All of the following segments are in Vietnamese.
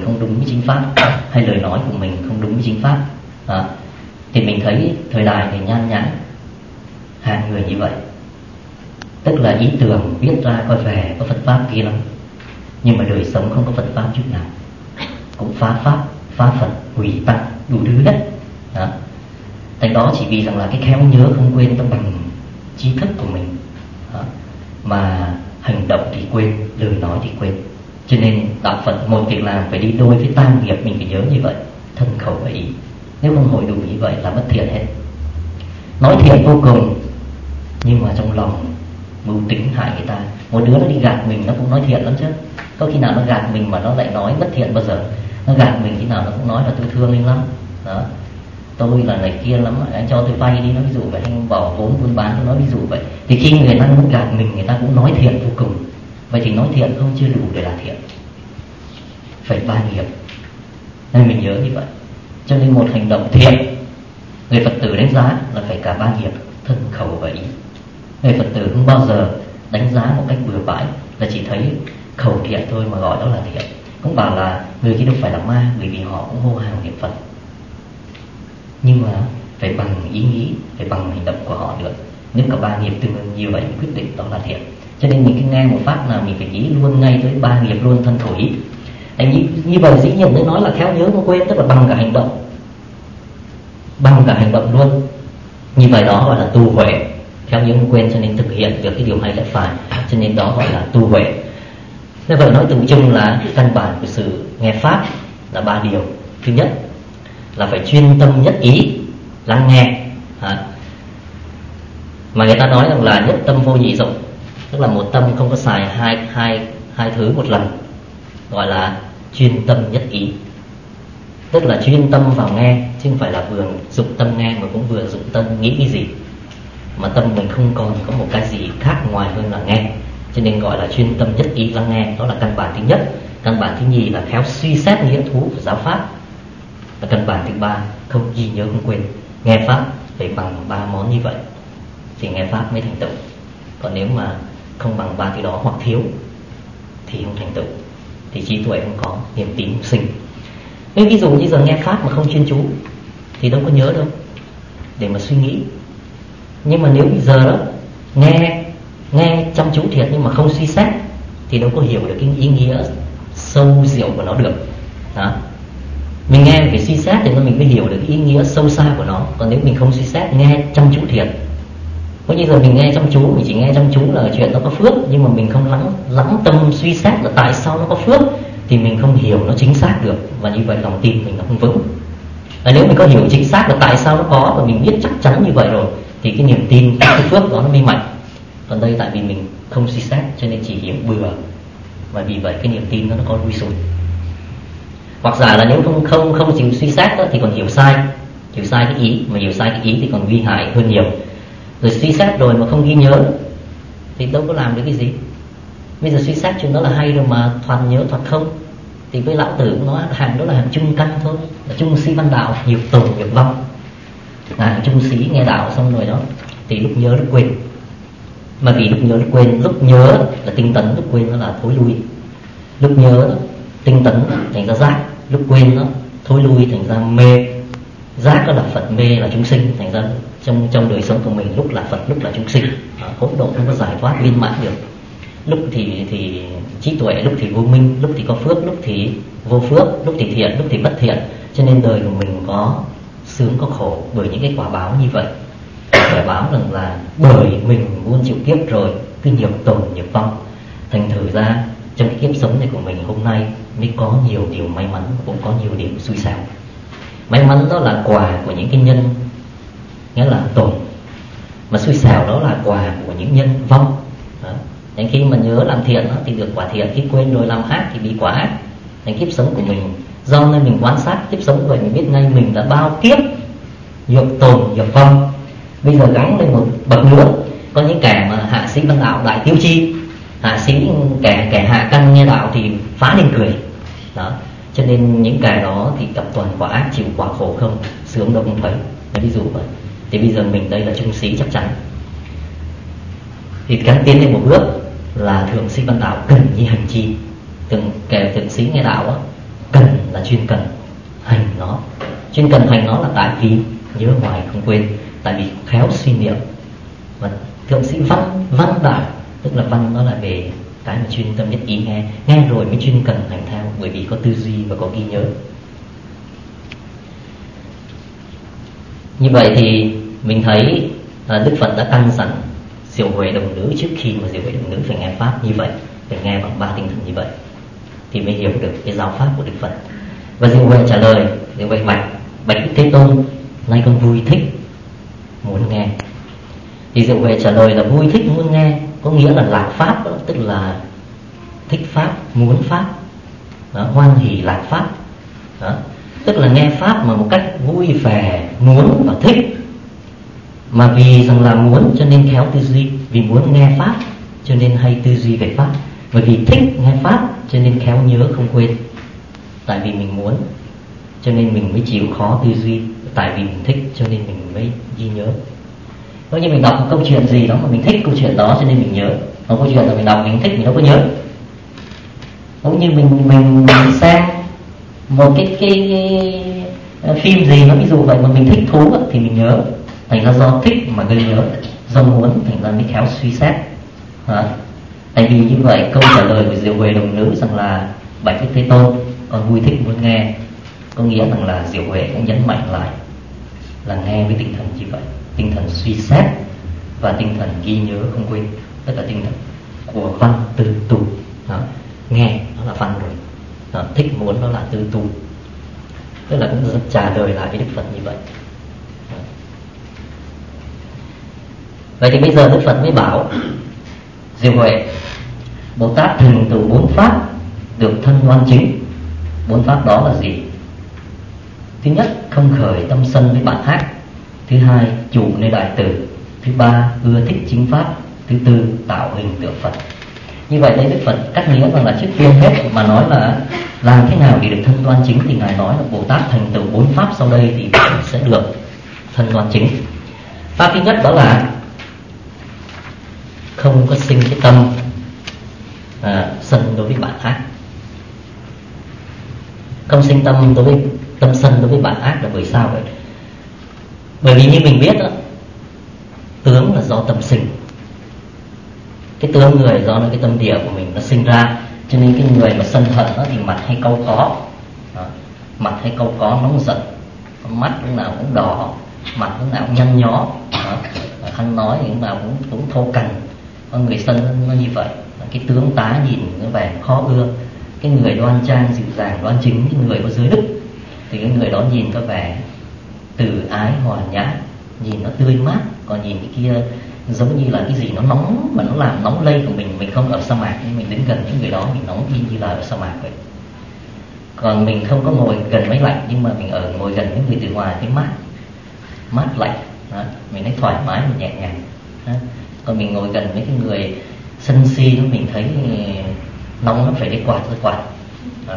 không đúng với chính pháp, hay lời nói của mình không đúng với chính pháp, thì mình thấy thời đại thì nhan nhản hạng người như vậy. Tức là ý tưởng viết ra coi về có Phật pháp kia lắm, nhưng mà đời sống không có Phật pháp chút nào, cũng phá pháp, phá Phật, hủy tăng, đủ thứ hết. Thành đó chỉ vì rằng là cái khéo nhớ không quên nó bằng trí thức của mình, mà hành động thì quên, lời nói thì quên. Cho nên đạo Phật một việc làm phải đi đôi với tam nghiệp, mình phải nhớ như vậy, thân khẩu và ý. Nếu không hội đủ như vậy là mất thiện hết. Nói thiện vô cùng, nhưng mà trong lòng mưu tính hại người ta. Một đứa nó đi gạt mình nó cũng nói thiện lắm chứ. Có khi nào nó gạt mình mà nó lại nói bất thiện bao giờ. Nó gạt mình khi nào nó cũng nói là tôi thương anh lắm đó, tôi là này kia lắm, anh cho tôi vay đi, nó ví dụ vậy, anh bỏ vốn buôn bán, nó ví dụ vậy. Thì khi người ta muốn gạt mình, người ta cũng nói thiện vô cùng. Vậy thì nói thiện không chưa đủ để là thiện, phải ba nghiệp. Nên mình nhớ như vậy. Cho nên một hành động thiện, người Phật tử đánh giá là phải cả ba nghiệp, thân khẩu và ý. Người Phật tử không bao giờ đánh giá một cách bừa bãi, là chỉ thấy khẩu thiện thôi mà gọi đó là thiện. Cũng bảo là người kia đâu phải là ma, bởi vì họ cũng hô hào niệm Phật, nhưng mà phải bằng ý nghĩ, phải bằng hành động của họ được. Nếu cả ba nghiệp tương ứng như vậy mình quyết định đó là thiện. Cho nên mình cứ nghe một phát nào mình phải nghĩ luôn ngay tới ba nghiệp luôn, thân khẩu ý. Như vậy dĩ nhiên mới nói là khéo nhớ không quên, tức là bằng cả hành động, bằng cả hành động luôn. Như vậy đó gọi là tu huệ, khéo nhớ không quên, cho nên thực hiện được cái điều hay lẽ phải, cho nên đó gọi là tu huệ. Nên vậy nói tường chung là căn bản của sự nghe pháp là ba điều. Thứ nhất là phải chuyên tâm nhất ý lắng nghe, mà người ta nói rằng là nhất tâm vô nhị dụng, tức là một tâm không có xài hai thứ một lần, gọi là chuyên tâm nhất ý. Tức là chuyên tâm vào nghe, chứ không phải là vừa dụng tâm nghe mà cũng vừa dụng tâm nghĩ cái gì, mà tâm mình không còn có một cái gì khác ngoài hơn là nghe. Cho nên gọi là chuyên tâm nhất ý lắng nghe. Đó là căn bản thứ nhất. Căn bản thứ nhì là khéo suy xét nghĩa thú của giáo pháp. Và căn bản thứ ba, không ghi nhớ không quên. Nghe pháp phải bằng ba món như vậy thì nghe pháp mới thành tựu. Còn nếu mà không bằng ba thứ đó hoặc thiếu thì không thành tựu, thì trí tuệ không có, niềm tin không sinh. Nếu ví dụ như giờ nghe pháp mà không chuyên chú thì đâu có nhớ đâu để mà suy nghĩ. Nhưng mà nếu bây giờ đó nghe chăm chú thiệt nhưng mà không suy xét thì đâu có hiểu được cái ý nghĩa sâu diệu của nó được đó. Mình nghe phải suy xét thì mình mới hiểu được cái ý nghĩa sâu xa của nó. Còn nếu mình không suy xét, nghe chăm chú thiệt, có như giờ mình nghe chăm chú, mình chỉ nghe chăm chú là chuyện nó có phước, nhưng mà mình không lắng tâm suy xét là tại sao nó có phước, thì mình không hiểu nó chính xác được. Và như vậy lòng tin mình nó không vững. Và nếu mình có hiểu chính xác là tại sao nó có, và mình biết chắc chắn như vậy rồi, thì cái niềm tin, cái phước đó nó mới mạnh. Còn đây tại vì mình không suy xét cho nên chỉ hiểu bừa, và vì vậy cái niềm tin nó có lui sụt. Hoặc giả là nếu không chịu suy xét đó, thì còn hiểu sai cái ý, mà hiểu sai cái ý thì còn nguy hại hơn nhiều. Rồi suy xét rồi mà không ghi nhớ thì đâu có làm được cái gì. Bây giờ suy xét chuyện đó là hay rồi mà thoạt nhớ thoạt không, thì với lão tử cũng nói hàng đó là hàng trung căn thôi, là trung sĩ văn đạo, nghiệp tồn nghiệp vong. Hàng trung sĩ nghe đạo xong rồi đó thì lúc nhớ lúc quên. Mà vì lúc nhớ lúc quên, lúc nhớ là tinh tấn, lúc quên nó là thối lui. Lúc nhớ tinh tấn thành ra giác, lúc quên nó thối lui thành ra mê. Giác đó là Phật, mê là chúng sinh. Thành ra trong đời sống của mình lúc là Phật, lúc là chúng sinh, hỗn độn không có giải thoát viên mãn được. Lúc thì trí tuệ, lúc thì vô minh, lúc thì có phước, lúc thì vô phước, lúc thì thiện, lúc thì bất thiện. Cho nên đời của mình có sướng có khổ bởi những cái quả báo như vậy. Quả báo rằng là bởi mình muốn chịu kiếp rồi, cứ nghiệp tồn nghiệp vong. Thành thử ra trong cái kiếp sống này của mình hôm nay mới có nhiều điều may mắn, cũng có nhiều điều xui xẻo. May mắn đó là quà của những cái nhân, nghĩa là tồn. Mà xui xẻo đó là quà của những nhân vong. Đến khi mà nhớ làm thiện đó, thì được quả thiện, khi quên rồi làm ác thì bị quả ác. Thành kiếp sống của mình, do nên mình quan sát kiếp sống vậy, mình biết ngay mình đã bao kiếp nghiệp tồn nghiệp vong. Bây giờ gắng lên một bậc nữa. Có những kẻ mà hạ sĩ văn đạo đại tiêu chi, hạ sĩ kẻ hạ căn nghe đạo thì phá lên cười đó. Cho nên những kẻ đó thì gặp toàn quả ác, chịu quả khổ không, sướng đâu không thấy. Ví dụ vậy. Thì bây giờ mình đây là trung sĩ chắc chắn. Thì gắng tiến lên một bước là thượng sĩ văn đạo cần như hành chi. Thượng sĩ nghe đạo đó, cần chuyên cần hành nó. Chuyên cần hành nó là tại vì nhớ hoài không quên, tại vì khéo suy niệm. Và thượng sĩ văn đạo, tức là văn nó là về cái mà chuyên tâm nhất ý nghe, nghe rồi mới chuyên cần hành theo, bởi vì có tư duy và có ghi nhớ. Như vậy thì mình thấy Đức Phật đã căn dặn Diệu Huệ Đồng Nữ trước khi mà Diệu Huệ Đồng Nữ phải nghe pháp như vậy, phải nghe bằng 3 tinh thần như vậy thì mới hiểu được cái giáo pháp của Đức Phật. Và Diệu Huệ trả lời, Diệu Huệ bạch Đức Thế Tôn, nay con vui thích muốn nghe. Thì Diệu Huệ trả lời là vui thích muốn nghe có nghĩa là lạc pháp đó, tức là thích pháp, muốn pháp đó, hoan hỷ lạc pháp đó. Tức là nghe pháp mà một cách vui vẻ, muốn và thích. Mà vì rằng là muốn cho nên khéo tư duy, vì muốn nghe pháp cho nên hay tư duy về pháp, bởi vì thích nghe pháp cho nên khéo nhớ không quên. Tại vì mình muốn cho nên mình mới chịu khó tư duy, tại vì mình thích cho nên mình mới ghi nhớ. Nếu như mình đọc một câu chuyện gì đó mà mình thích câu chuyện đó cho nên mình nhớ, còn câu chuyện là mình đọc mình thích mình đâu có nhớ. Cũng như mình xem một cái phim gì nó ví dụ vậy mà mình thích thú thì mình nhớ, thành ra do thích mà gây nhớ, do muốn thành ra mới khéo suy xét. Tại vì như vậy câu trả lời của Diệu Huệ Đồng Nữ rằng là bạch Đức Thế Tôn, con vui thích muốn nghe, có nghĩa rằng là Diệu Huệ cũng nhấn mạnh lại là nghe với tinh thần như vậy, tinh thần suy xét và tinh thần ghi nhớ không quên, tất cả tinh thần của văn tư tu. Nghe nó là văn rồi, thích muốn nó là tư tu, tức là cũng trả lời lại với Đức Phật như vậy. Vậy thì bây giờ Đức Phật mới bảo Diệu Huệ, Bồ Tát thường từ 4 pháp được thân đoan chính. 4 pháp đó là gì? Thứ nhất, không khởi tâm sân với bạn khác. Thứ hai, trụ nơi đại từ. Thứ ba, ưa thích chính pháp. Thứ tư, tạo hình tượng Phật. Như vậy đây Đức Phật cắt nghĩa rằng là trước tiên hết mà nói là làm thế nào để được thân đoan chính, thì Ngài nói là Bồ Tát thành tựu 4 pháp sau đây thì sẽ được thân đoan chính. Pháp thứ nhất đó là không có sinh cái tâm sân đối với bạn ác. Không sinh tâm sân đối với bạn ác là bởi sao vậy? Bởi vì như mình biết đó, tướng là do tâm sinh. Cái tướng người do cái tâm địa của mình nó sinh ra, cho nên cái người mà sân hận đó thì mặt hay cau có, mặt hay cau có nóng giận, mắt lúc nào cũng đỏ, mặt lúc nào cũng nhăn nhó, ăn nói thì lúc nào cũng thô cằn. Con người sân nó như vậy, cái tướng tá nhìn nó vẻ khó ưa. Cái người đoan trang dịu dàng đoan chính, cái người có giới đức thì cái người đó nhìn có vẻ từ ái hòa nhã, nhìn nó tươi mát. Còn nhìn cái kia giống như là cái gì nó nóng, mà nó làm nóng lây của mình không ở sa mạc nhưng mình đến gần những người đó mình nóng y như là ở sa mạc vậy. Còn mình không có ngồi gần máy lạnh, nhưng mà mình ngồi gần những người từ ngoài thấy mát lạnh đó. Mình thấy thoải mái, mình nhẹ nhàng đó. Còn mình ngồi gần mấy cái người sân si đó, mình thấy nóng nó phải lấy quạt đó.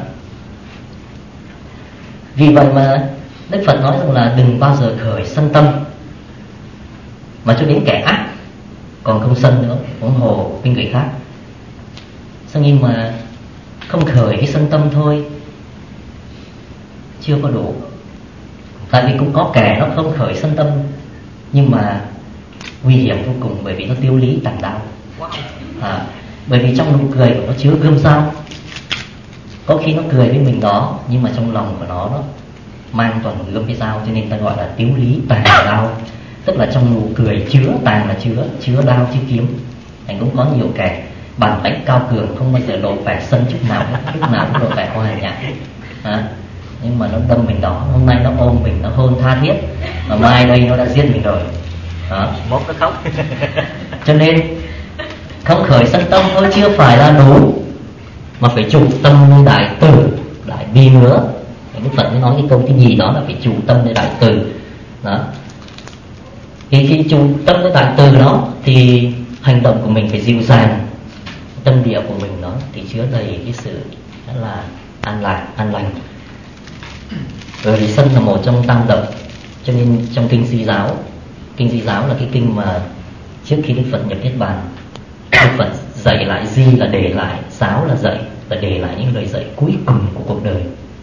Vì vậy mà Đức Phật nói rằng là đừng bao giờ khởi sân tâm, mà cho đến kẻ ác còn không sân nữa, huống hồ với người khác. Sao nhưng mà không khởi cái sân tâm thôi chưa có đủ. Tại vì cũng có kẻ nó không khởi sân tâm nhưng mà nguy hiểm vô cùng, bởi vì nó tiêu lý tàn đao. Bởi vì trong nụ cười của nó chứa gươm dao. Có khi nó cười với mình đó, nhưng mà trong lòng của nó mang toàn gươm với dao, cho nên ta gọi là tiếu lý tàn đao. Tức là trong nụ cười chứa, tàn là chứa đao chứ kiếm. Thành cũng có nhiều kẻ bản lãnh cao cường, không bao giờ lộ vẻ sân chút nào hết, lúc nào cũng lộ vẻ hòa nhã. Nhưng mà nó đâm mình đó, hôm nay nó ôm mình, nó hôn tha thiết, mà mai đây nó đã giết mình rồi. Mốt nó khóc. Cho nên không khởi sân tâm thôi chưa phải là đủ, mà phải trụ tâm nơi đại từ, đại bi nữa. Đức Phật mới nói cái câu cái gì đó là phải trụ tâm nơi đại từ đó. Thì khi trụ tâm nơi đại từ đó thì hành động của mình phải dịu dàng, tâm địa của mình nó thì chứa đầy cái sự rất là an lành. Bởi vì sân là một trong tam độc, cho nên trong kinh Di Giáo là cái kinh mà trước khi Đức Phật nhập Niết Bàn, Đức Phật dạy lại Di là để lại, Giáo là dạy, là để lại những lời dạy cuối cùng của cuộc đời.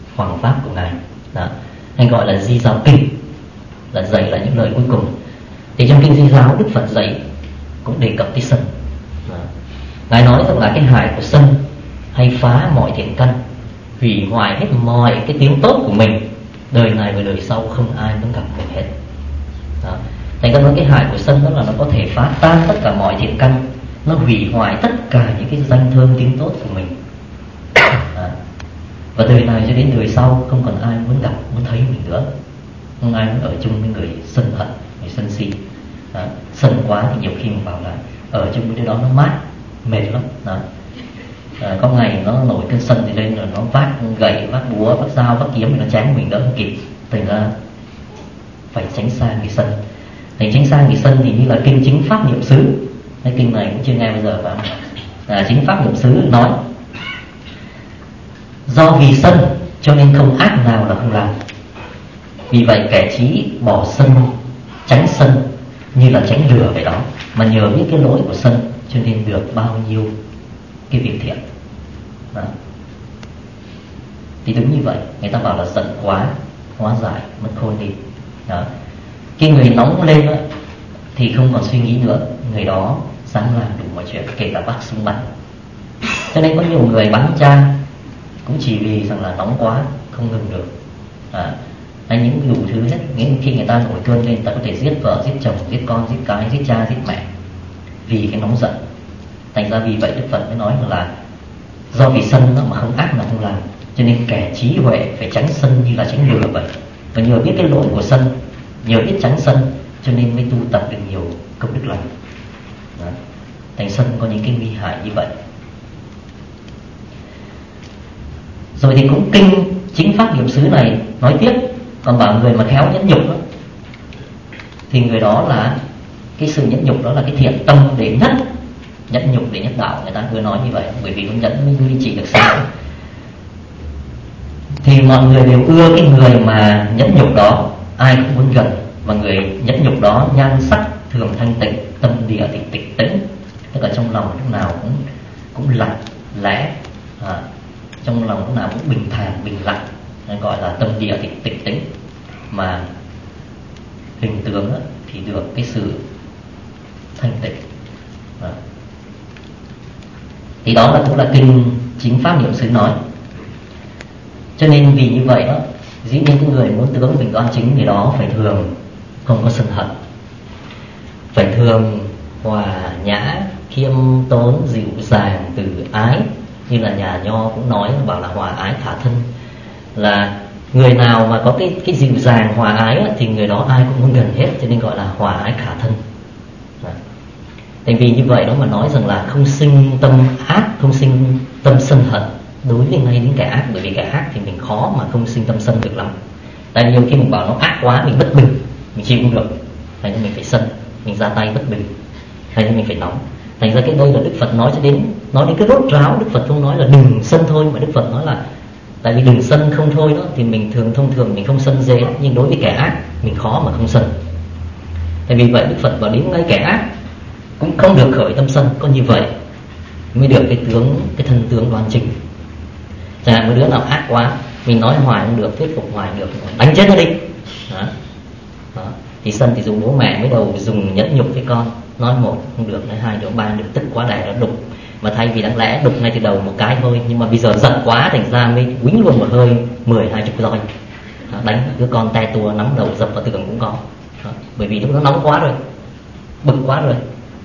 hoàng pháp của ngài. Đó, hay gọi là Di Giáo Kinh, là dạy lại những lời cuối cùng. Thì trong kinh Di Giáo, Đức Phật dạy cũng đề cập tới sân. Đó, ngài nói rằng là cái hại của sân hay phá mọi thiện căn, hủy hoại hết mọi cái tiếng tốt của mình, đời này và đời sau không ai muốn gặp mình hết. Đó, thành ra nói cái hại của sân đó là nó có thể phá tan tất cả mọi thiện căn, nó hủy hoại tất cả những cái danh thơm tiếng tốt của mình. Đó, và đời này cho đến đời sau không còn ai muốn gặp, muốn thấy mình nữa, không ai muốn ở chung với người sân hận, người sân si. Đó, sân quá thì nhiều khi mình bảo là ở chung với đứa đó nó mát, mệt lắm. Đó, có ngày nó nổi cơn sân thì lên rồi nó vác gậy, vác búa, vác dao, vác kiếm thì nó chém mình đỡ không kịp. Thành ra phải tránh xa người sân. Thì tránh xa người sân thì như là kinh Chính Pháp Niệm Xứ, cái kinh này cũng chưa nghe bao giờ phải không? Chính Pháp Niệm Xứ nói do vì sân cho nên không ác nào là không làm. Vì vậy kẻ trí bỏ sân, tránh sân như là tránh lửa vậy đó. Mà nhờ biết cái lỗi của sân cho nên được bao nhiêu cái việc thiện. Đó, thì đúng như vậy. Người ta bảo là giận quá hóa giải mất khôn đi. Đó, cái người nóng lên đó, thì không còn suy nghĩ nữa, người đó dám làm đủ mọi chuyện, kể cả vác súng bắn. Cho nên có nhiều người bắn cha cũng chỉ vì rằng là nóng quá không ngừng được. Hay những đủ thứ hết. Khi người ta nổi cơn lên, người ta có thể giết vợ, giết chồng, giết con, giết cái, giết cha, giết mẹ vì cái nóng giận. Thành ra vì vậy Đức Phật mới nói là do vì sân đó mà không ác mà không làm. Cho nên kẻ trí huệ phải tránh sân như là tránh lửa vậy. Và nhờ biết cái lỗi của sân, nhờ biết tránh sân cho nên mới tu tập được nhiều công đức lành. Thành sân có những cái nguy hại như vậy. Rồi thì cũng kinh Chính Pháp Niệm Xứ này nói tiếp, còn bảo người mà khéo nhẫn nhục đó, thì người đó là cái sự nhẫn nhục đó là cái thiện tâm để nhất, nhẫn nhục để nhất đạo. Người ta vừa nói như vậy, bởi vì con nhẫn mới duy trì được sao. Thì mọi người đều ưa cái người mà nhẫn nhục đó, ai cũng muốn gần. Và người nhẫn nhục đó nhan sắc thường thanh tịnh, tâm địa thì tịch tĩnh, tức là trong lòng lúc nào cũng lặng lẽ, trong lòng lúc nào cũng bình thản bình lặng, gọi là tâm địa thì tịch tĩnh. Mà hình tướng thì được cái sự thanh tịnh. Thì đó là cũng là kinh Chính Pháp Niệm Xứ nói. Cho nên vì như vậy đó, dĩ nhiên cái người muốn tướng mình đoan chính thì đó phải thường không có sân hận, phải thường hòa nhã, khiêm tốn, dịu dàng, từ ái. Như là nhà Nho cũng nói, bảo là hòa ái thả thân. Là người nào mà có cái dịu dàng hòa ái thì người đó ai cũng muốn gần hết, cho nên gọi là hòa ái thả thân. Tại vì như vậy đó mà nói rằng là không sinh tâm ác, không sinh tâm sân hận đối với ngay đến kẻ ác. Bởi vì kẻ ác thì mình khó mà không sinh tâm sân được lắm. Tại nhiều khi mình bảo nó ác quá, mình bất bình, mình chịu không được, thành ra mình phải sân, mình ra tay bất bình, thành ra mình phải nóng. Thành ra cái đây là Đức Phật nói đến cái rốt ráo. Đức Phật không nói là đừng sân thôi, mà Đức Phật nói là tại vì đừng sân không thôi đó thì mình thông thường mình không sân dễ, nhưng đối với kẻ ác mình khó mà không sân. Tại vì vậy Đức Phật bảo đến ngay kẻ ác cũng không được khởi tâm sân, có như vậy mới được cái thân tướng đoan chính. Chẳng hạn một đứa nào ác quá, mình nói hoài không được, thuyết phục hoài không được, đánh chết nó đi. Đó. Thì sân thì dùng bố mẹ mới đầu dùng nhẫn nhục với con, nói một không được, nói hai được, ba được, tức quá đẻ nó đục. Mà thay vì đáng lẽ đục ngay từ đầu một cái thôi, nhưng mà bây giờ giận quá thành ra mới quýnh luôn một hơi 10-20 roi. Đánh đứa con te tua, nắm đầu dập vào tường cũng có. Đó. Bởi vì lúc nó nóng quá rồi, bực quá rồi.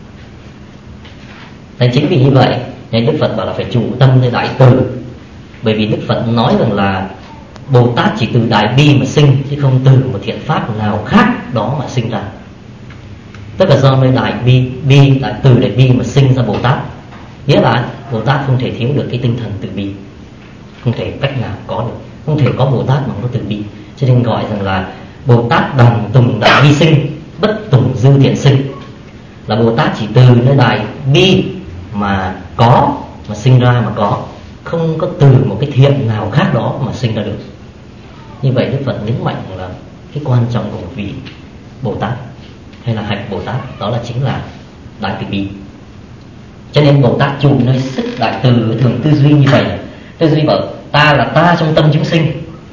Nên chính vì như vậy nên Đức Phật bảo là phải chủ tâm nơi đại từ. Bởi vì Đức Phật nói rằng là Bồ Tát chỉ từ đại bi mà sinh, chứ không từ một thiện pháp nào khác đó mà sinh ra. Tức là do nơi đại bi, đại từ đại bi mà sinh ra Bồ Tát. Nghĩa là Bồ Tát không thể thiếu được cái tinh thần từ bi, không thể cách nào có được, không thể có Bồ Tát mà không có từ bi. Cho nên gọi rằng là Bồ Tát đồng tùng đại bi sinh, bất tùng dư thiện sinh. Là Bồ Tát chỉ từ nơi đại bi mà có, mà sinh ra mà có, không có từ một cái thiện nào khác đó mà sinh ra được. Như vậy Đức Phật nhấn mạnh là cái quan trọng của một vị Bồ Tát hay là hạnh Bồ Tát đó là chính là đại từ bi. Cho nên Bồ Tát trụ nơi sức đại từ thường tư duy như vậy, tư duy bảo ta là ta trong tâm chúng sinh,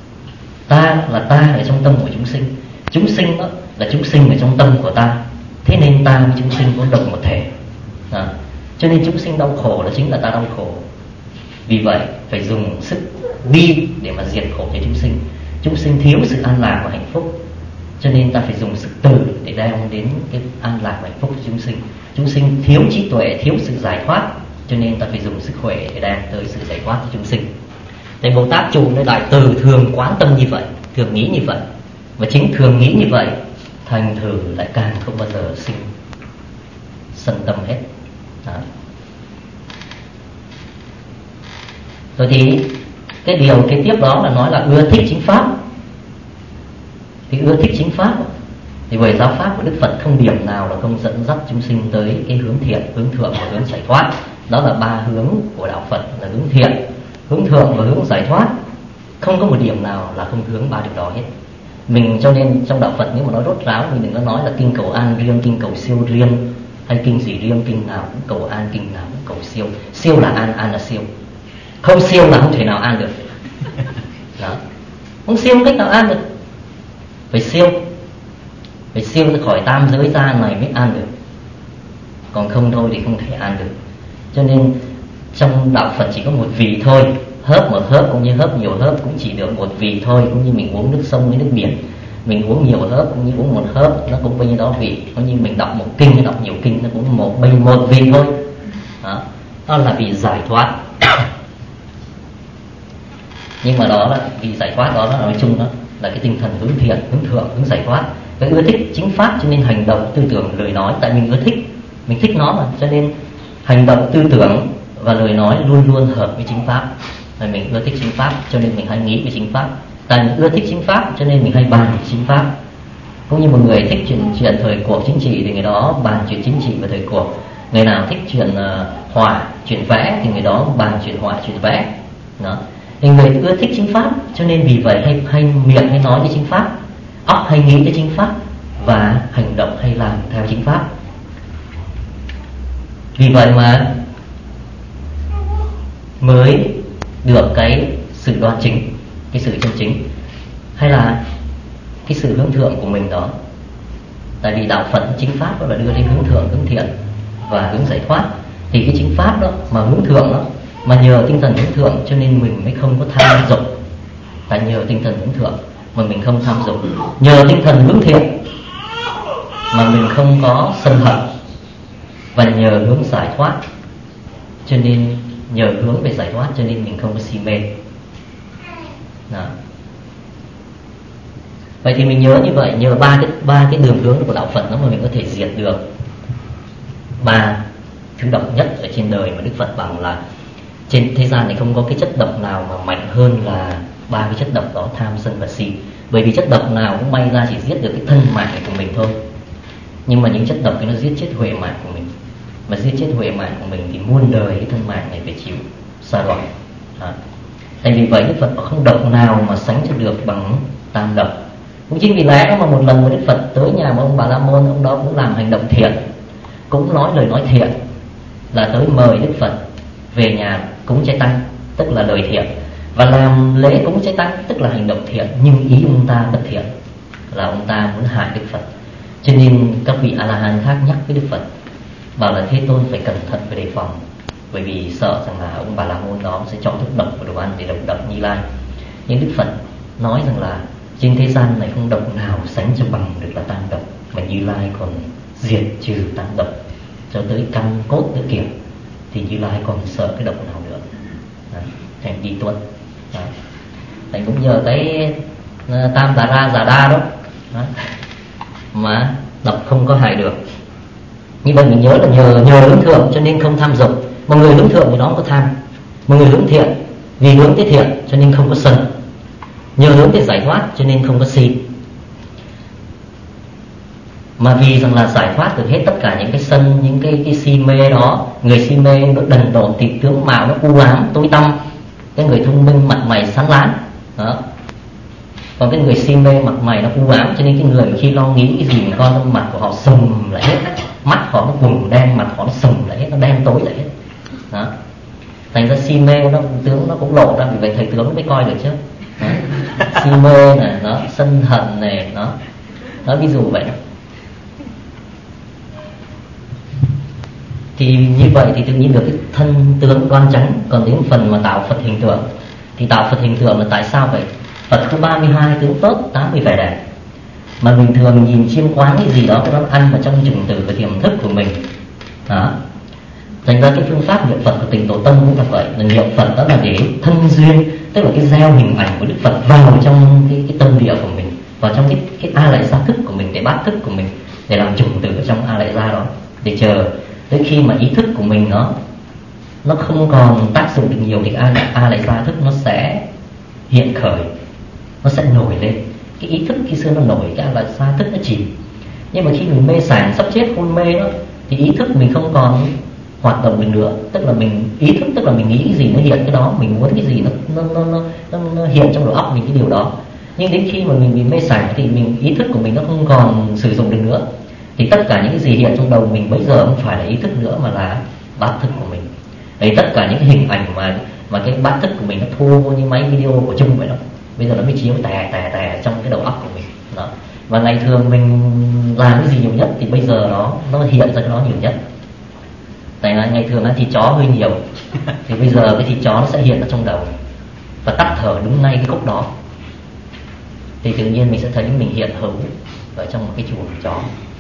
Ta là ta ở trong tâm của chúng sinh đó là chúng sinh ở trong tâm của ta, thế nên ta với chúng sinh có đồng một thể. Cho nên chúng sinh đau khổ là chính là ta đau khổ. Vì vậy phải dùng sức bi để mà diệt khổ cho chúng sinh. Chúng sinh thiếu sự an lạc và hạnh phúc, cho nên ta phải dùng sức từ để đem đến cái an lạc và hạnh phúc cho chúng sinh. Chúng sinh thiếu trí tuệ, thiếu sự giải thoát, cho nên ta phải dùng sức khỏe để đem tới sự giải thoát cho chúng sinh. Thầy Bồ Tát Trụ nơi Đại Từ thường quán tâm như vậy, thường nghĩ như vậy. Và chính thường nghĩ như vậy, thành thử lại càng không bao giờ sinh sân tâm hết. Đó. Rồi thì cái điều kế tiếp đó là nói là ưa thích chính pháp. Thì ưa thích chính pháp thì về giáo pháp của Đức Phật không điểm nào là không dẫn dắt chúng sinh tới cái hướng thiện, hướng thượng và hướng giải thoát. Đó là ba hướng của đạo Phật, là hướng thiện, hướng thượng và hướng giải thoát. Không có một điểm nào là không hướng ba điều đó hết. Mình cho nên trong đạo Phật nếu mà nói rốt ráo, mình đừng có nói là kinh cầu an riêng, kinh cầu siêu riêng, hay kinh gì riêng, kinh nào cũng cầu an, kinh nào cũng cầu siêu. Siêu là an, an là siêu. Không siêu là không thể nào an được. Đó. Không siêu cách nào an được. Phải siêu ra khỏi tam giới ra này mới an được. Còn không thôi thì không thể an được. Cho nên trong đạo Phật chỉ có một vị thôi. Hớp một hớp cũng như hớp nhiều hớp cũng chỉ được một vị thôi. Cũng như mình uống nước sông với nước biển, mình uống nhiều hớp cũng như uống một hớp, nó cũng bao nhiêu đó vị. Cũng như mình đọc một kinh hay đọc nhiều kinh, nó cũng một vị thôi. Đó là vì giải thoát. Nhưng mà đó là vì giải thoát đó là nói chung đó là cái tinh thần hướng thiện, hướng thượng, hướng giải thoát. Cái ưa thích chính pháp cho nên hành động, tư tưởng, lời nói, tại mình ưa thích, mình thích nó mà, cho nên hành động, tư tưởng và lời nói luôn luôn hợp với chính pháp. Và mình ưa thích chính pháp cho nên mình hay nghĩ về chính pháp. Tại mình ưa thích chính pháp cho nên mình hay bàn về chính pháp. Cũng như một người thích chuyện thời cuộc chính trị thì người đó bàn chuyện chính trị và thời cuộc. Người nào thích chuyện họa, chuyện vẽ thì người đó bàn chuyện họa, chuyện vẽ. Đó. Thì người ưa thích chính pháp cho nên vì vậy hay miệng hay nói với chính pháp, óc hay nghĩ tới chính pháp và hành động hay làm theo chính pháp. Vì vậy mà mới được cái sự đoan chính, cái sự chân chính, hay là cái sự hướng thượng của mình đó. Tại vì đạo Phật chính pháp đó là đưa đến hướng thượng, hướng thiện và hướng giải thoát. Thì cái chính pháp đó mà hướng thượng đó, mà nhờ tinh thần hướng thượng cho nên mình mới không có tham dục. Tại nhờ tinh thần hướng thượng mà mình không tham dục, nhờ tinh thần hướng thiện mà mình không có sân hận, và nhờ hướng giải thoát cho nên nhờ hướng về giải thoát cho nên mình không có si mê. Đó. Vậy thì mình nhớ như vậy, nhờ ba cái đường hướng của đạo Phật đó mà mình có thể diệt được ba thứ độc nhất ở trên đời, mà Đức Phật bảo là trên thế gian này không có cái chất độc nào mà mạnh hơn là ba cái chất độc đó: tham, sân và si. Bởi vì chất độc nào cũng may ra chỉ giết được cái thân mạng của mình thôi, nhưng mà những chất độc ấy nó giết chết huệ mạng của mình. Mà giết chết huệ mạng của mình thì muôn đời cái thân mạng này phải chịu xa đọa. Tại vì vậy Đức Phật có không độc nào mà sánh cho được bằng tam độc. Cũng chính vì lẽ đó mà một lần mà Đức Phật tới nhà một ông Bà La Môn, ông đó cũng làm hành động thiện, cũng nói lời nói thiện, là tới mời Đức Phật về nhà cúng chay tăng, tức là lời thiện, và làm lễ cúng chay tăng, tức là hành động thiện. Nhưng ý ông ta bất thiện, là ông ta muốn hại Đức Phật. Cho nên các vị A-la-hán khác nhắc với Đức Phật, bảo là Thế Tôn phải cẩn thận, phải đề phòng, bởi vì sợ rằng là ông Bà La Môn đó sẽ cho thức độc vào đồ ăn để độc Như Lai. Nhưng Đức Phật nói rằng là trên thế gian này không độc nào sánh cho bằng được là tam độc, mà Như Lai còn diệt trừ tam độc cho tới căn cốt nữa kìa, thì Như Lai còn sợ cái độc nào nữa. Thành đi tuân. Thành cũng nhờ cái tam tà ra giả đa đó mà độc không có hại được. Như vậy mình nhớ là nhờ hướng thượng cho nên không tham dục. Một người hướng thượng thì nó không có tham. Một người hướng thiện vì hướng tới thiện cho nên không có sân. Nhờ hướng tới giải thoát cho nên không có si. Mà vì rằng là giải thoát được hết tất cả những cái sân, những cái si mê đó. Người si mê nó đần độn, thịt tướng mạo nó u ám, tối tăm. Cái người thông minh mặt mày sáng láng đó. Còn cái người si mê mặt mày nó u ám, cho nên cái người khi lo nghĩ cái gì mình coi trong mặt của họ sầm lại hết. Mắt họ nó quầng đen, mặt họ nó sầm lại hết, nó đen tối lại hết đó. Thành ra si mê nó tướng nó cũng lộ ra, vì vậy thầy tướng mới coi được chứ đó. si mê này, nó sân hận này, nó ví dụ vậy đó. Thì như vậy thì tự nhiên được cái thân tướng đoan chánh. Còn đến phần mà tạo Phật hình tượng, thì tạo Phật hình tượng là tại sao vậy? Phật có 32 tướng tốt, 80 vẻ đẹp. Mà bình thường nhìn chiêm quán cái gì đó, cái đó ăn vào trong chủng tử và tiềm thức của mình đó. Thành ra cái phương pháp niệm Phật của Tịnh Độ Tông cũng là vậy, là niệm Phật đó là để thân duyên, tức là cái gieo hình ảnh của Đức Phật vào trong cái tâm địa của mình, vào trong cái a lại gia thức của mình, để bát thức của mình, để làm chủng tử ở trong a lại gia đó, để chờ tới khi mà ý thức của mình nó không còn tác dụng được nhiều thì a lại gia thức nó sẽ hiện khởi, nó sẽ nổi lên. Cái ý thức khi xưa nó nổi, cái a lại gia thức nó chìm. Nhưng mà khi mình mê sảng sắp chết hôn mê đó, thì ý thức mình không còn hoạt động được nữa. Tức là mình ý thức, tức là mình nghĩ cái gì nó hiện cái đó, mình muốn cái gì nó hiện trong đầu óc mình cái điều đó. Nhưng đến khi mà mình bị mê sảng thì ý thức của mình nó không còn sử dụng được nữa, thì tất cả những cái gì hiện trong đầu mình bây giờ không phải là ý thức nữa, mà là bát thức của mình. Đấy, tất cả những cái hình ảnh mà cái bát thức của mình nó thu vô như máy video của Trung vậy đó, bây giờ nó mới chiếu tè trong cái đầu óc của mình đó. Và ngày thường mình làm cái gì nhiều nhất thì bây giờ nó hiện ra cái đó nhiều nhất. Tại là ngày thường ăn thịt chó hơi nhiều thì bây giờ cái thịt chó nó sẽ hiện ở trong đầu, và tắt thở đúng ngay cái khúc đó thì tự nhiên mình sẽ thấy mình hiện hữu ở trong một cái chuồng chó,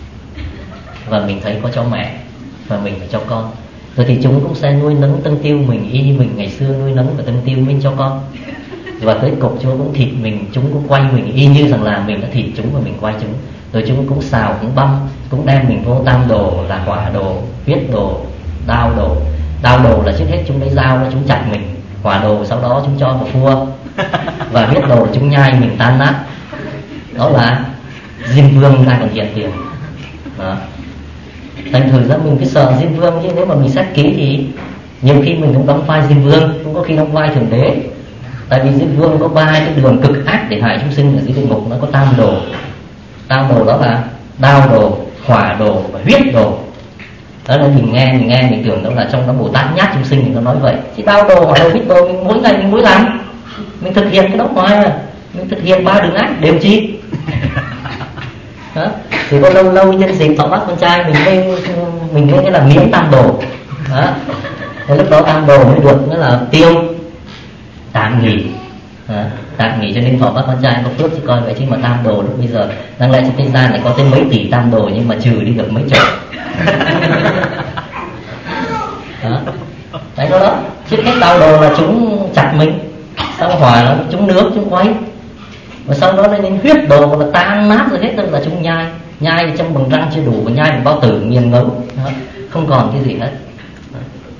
và mình thấy có chó mẹ và mình phải cho con. Rồi thì chúng cũng sẽ nuôi nấng tân tiêu mình y như mình ngày xưa nuôi nấng và tân tiêu mình cho con. Và tới cục chúng cũng thịt mình, chúng cũng quay mình y như rằng là mình đã thịt chúng và mình quay chúng. Rồi chúng cũng xào, cũng băm, cũng đem mình vô tam đồ, là hỏa đồ, huyết đồ, đao đồ. Đao đồ là trước hết chúng lấy dao ra chúng chặt mình, hỏa đồ sau đó chúng cho vào phua, và huyết đồ chúng nhai mình tan nát. Đó là Diêm Vương đang còn hiện tiền đó. Thành thử ra mình cứ sợ Diêm Vương, chứ nếu mà mình xét kỹ thì nhiều khi mình cũng đóng vai Diêm Vương, cũng có khi đóng vai Thượng Đế. Tại vì Diêm Vương có ba cái đường cực ác để hại chúng sinh ở dưới địa ngục, nó có tam đồ. Tam đồ đó là đao đồ, hỏa đồ và huyết đồ. Đó là mình nghe mình tưởng đó là trong đó Bồ Tát nhát chúng sinh thì nó nói vậy. Chứ đao đồ, hỏa đồ, huyết đồ mình mỗi ngày mình mỗi làm, mình thực hiện cái đó ngoài mà. Mình thực hiện ba đường ác đều chi đó. Thì có lâu nhân dịp thọ bát con trai mình mới là miếng tam đồ đó. Thì lúc đó tam đồ mới được, nó là tiêu tạm nghỉ tạm nghỉ, cho nên thọ bát con trai có phước chứ coi vậy. Chứ mà tam đồ lúc bây giờ đáng lẽ trên thế gian này có tới mấy tỷ tam đồ, nhưng mà trừ đi được mấy chỗ đó. Đấy đó. Trước hết đau đồ là chúng chặt mình, sau hỏa là chúng nước chúng quấy, và sau đó lên huyết đồ là tan nát rồi hết. Tức là chúng nhai trong bằng răng chưa đủ, và nhai bằng bao tử nghiền ngấu đó. Không còn cái gì hết đó.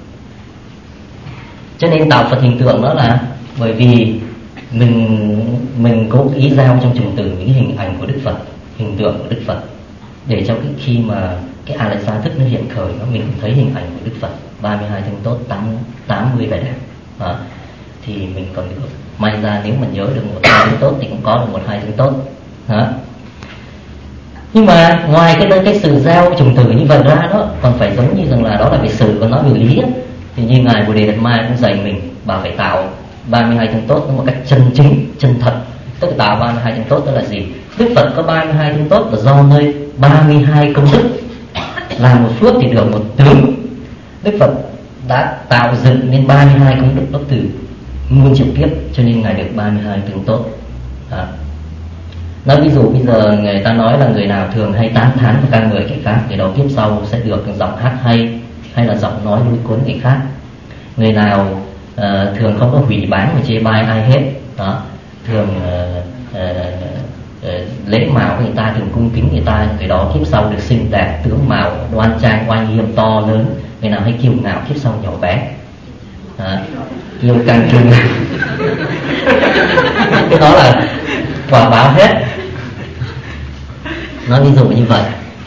Cho nên tạo Phật hình tượng đó là bởi vì mình cố ý giao trong chủng tử những hình ảnh của Đức Phật, hình tượng của Đức Phật, để cho cái khi mà cái a lại gia thức nó hiện khởi, mình thấy hình ảnh của Đức Phật 32 tướng tốt, 80 vẻ đẹp đó. Thì mình còn được may ra, nếu mà nhớ được 1-2 tướng tốt thì cũng có được 1-2 tướng tốt đó. Nhưng mà ngoài cái sự giao chủng tử như vậy ra đó, còn phải giống như rằng là đó là về sự, còn nói về lý đó, thì như ngài Bồ Đề Đạt Ma cũng dạy mình bảo phải tạo 32 tướng tốt một cách chân chính, chân thật. Tức là tạo 32 tướng tốt đó là gì? Đức Phật có 32 tướng tốt là do nơi 32 công đức, làm một phước thì được một tướng. Đức Phật đã tạo dựng nên 32 công đức đó từ muôn triệu kiếp, cho nên ngài được 32 tướng tốt đó. Nói ví dụ bây giờ người ta nói là người nào thường hay tán thán và ca ngợi kẻ khác thì đó kiếp sau sẽ được giọng hát hay là giọng nói lôi cuốn người khác. Người nào thường không có hủy báng và chê bai ai hết đó, thường lễ mạo người ta, thường cung kính người ta, người đó kiếp sau được xinh đẹp, tướng mạo đoan trang, oai nghiêm to lớn. Người nào hay kiêu ngạo kiếp sau nhỏ bé, kiêu căng kiêu ngạo cái đó là quả báo hết. Nói ví dụ như vậy.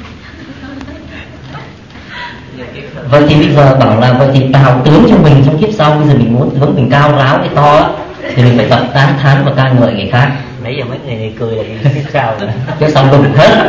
Vậy thì bây giờ bảo là vậy thì tạo tướng cho mình trong kiếp sau. Bây giờ mình muốn tướng mình cao ráo cái to thì mình phải tập tán thán và ca ngợi người khác. Nãy giờ mấy người này cười là kiếp sau cái sau lùng hết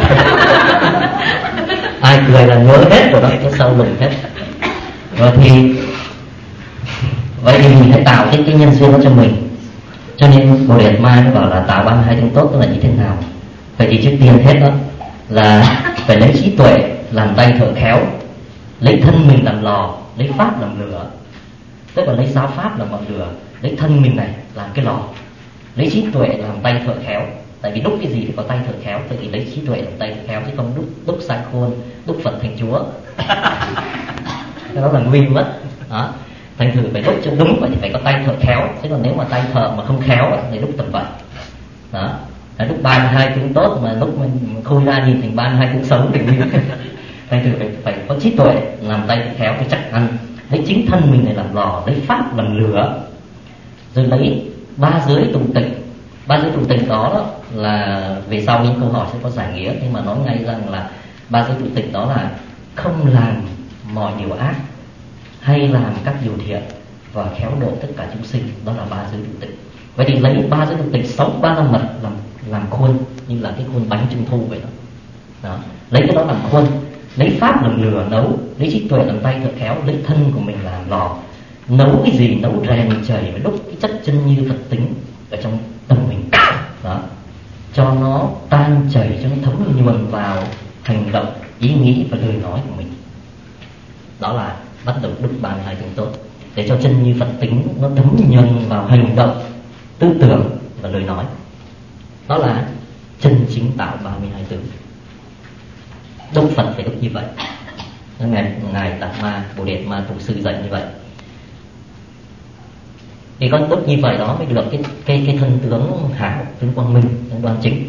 ai cười là nhớ hết rồi đó, cái sau lùng hết. Rồi thì vậy thì mình phải tạo cái nhân duyên đó cho mình. Cho nên Bồ Đề Ma nó bảo là tạo 32 tướng tốt tức là như thế nào. Vậy thì trước tiên hết đó là phải lấy trí tuệ làm tay thợ khéo, lấy thân mình làm lò, lấy pháp làm lửa. Tức là lấy giáo pháp làm ngọn lửa, lấy thân mình này làm cái lò, lấy trí tuệ làm tay thợ khéo. Tại vì đúc cái gì thì có tay thợ khéo, thì lấy trí tuệ làm tay thợ khéo, chứ không đúc sang khôn, đúc Phật thành Chúa. Đó là nguy mất đó. Thành thử phải đúc cho đúng, vậy thì phải có tay thợ khéo. Chứ còn nếu mà tay thợ mà không khéo thì đúc tầm vậy đó. Đúc 32 tướng tốt mà lúc mình khui ra nhìn thành 32 tướng xấu thì nguy. Thành thử phải có trí tuệ làm tay thợ khéo thì chắc ăn. Lấy chính thân mình này làm lò, lấy pháp làm lửa, rồi lấy ba giới tụng tịnh. Ba giới tụng tịnh đó là về sau những câu hỏi sẽ có giải nghĩa, nhưng mà nói ngay rằng là ba giới tụng tịnh đó là không làm mọi điều ác, hay làm các điều thiện, và khéo độ tất cả chúng sinh. Đó là ba giới tụng tịnh. Vậy thì lấy ba giới tụng tịnh sống ba la mật làm khuôn, như là cái khuôn bánh trung thu vậy đó. Đó, lấy cái đó làm khuôn, lấy pháp làm lửa nấu, lấy trí tuệ làm tay thợ khéo, lấy thân của mình làm lò. Nấu cái gì? Nấu rèn chảy và đúc cái chất chân như Phật tính ở trong tâm mình đó, cho nó tan chảy, cho nó thấm nhuần vào hành động, ý nghĩ và lời nói của mình. Đó là bắt đầu đúc 32 tướng tốt, để cho chân như Phật tính nó thấm nhuần vào hành động, tư tưởng và lời nói. Đó là chân chính tạo 32 tướng. Đúc Phật phải đúc như vậy. Ngài Đạt Ma, Bồ Đề Ma Tổ sư dạy như vậy. Thì con đúc như vậy đó mới được cái thân tướng hảo, tướng quang minh, tướng đoan chính.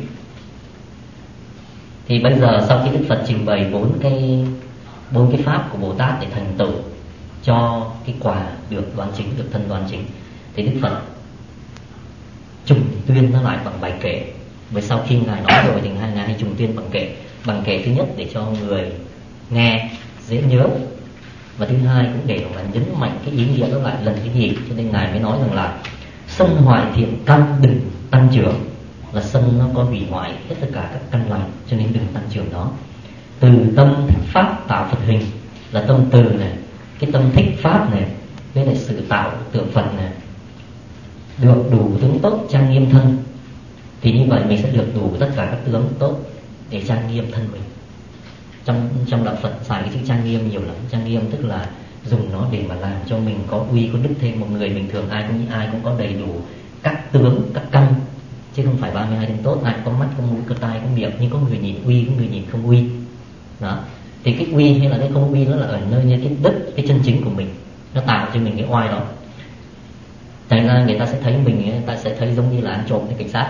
Thì bây giờ sau khi Đức Phật trình bày bốn cái pháp của Bồ Tát để thành tựu cho cái quả được đoan chính, được thân đoan chính, thì Đức Phật trùng tuyên nó lại bằng bài kệ. Bởi sau khi Ngài nói rồi thì Ngài hay trùng tuyên bằng kệ. Bằng kệ thứ nhất để cho người nghe dễ nhớ, và thứ hai cũng để là nhấn mạnh cái ý nghĩa đó lại lần thứ nhì. Cho nên Ngài mới nói rằng là sân hoại thiện căn đừng tăng trưởng, là sân nó có hủy hoại hết tất cả các căn lành, cho nên đừng tăng trưởng nó. Từ tâm thích pháp tạo Phật hình, là tâm từ này, cái tâm thích pháp này, với lại sự tạo tượng Phật này, được đủ tướng tốt trang nghiêm thân. Thì như vậy mình sẽ được đủ tất cả các tướng tốt để trang nghiêm thân mình. Trong đạo Phật xài cái chữ trang nghiêm nhiều lắm. Trang nghiêm tức là dùng nó để mà làm cho mình có uy có đức thêm. Một người bình thường ai cũng có đầy đủ các tướng, các căn, chứ không phải 32 tướng tốt. Ai có mắt, có mũi, có tai, có miệng, nhưng có người nhìn uy, có người nhìn không uy. Đó. Thì cái uy hay là cái không uy nó là ở nơi như cái đức, cái chân chính của mình, nó tạo cho mình cái oai đó. Thành ra người ta sẽ thấy mình, người ta sẽ thấy giống như là ăn trộm với cảnh sát.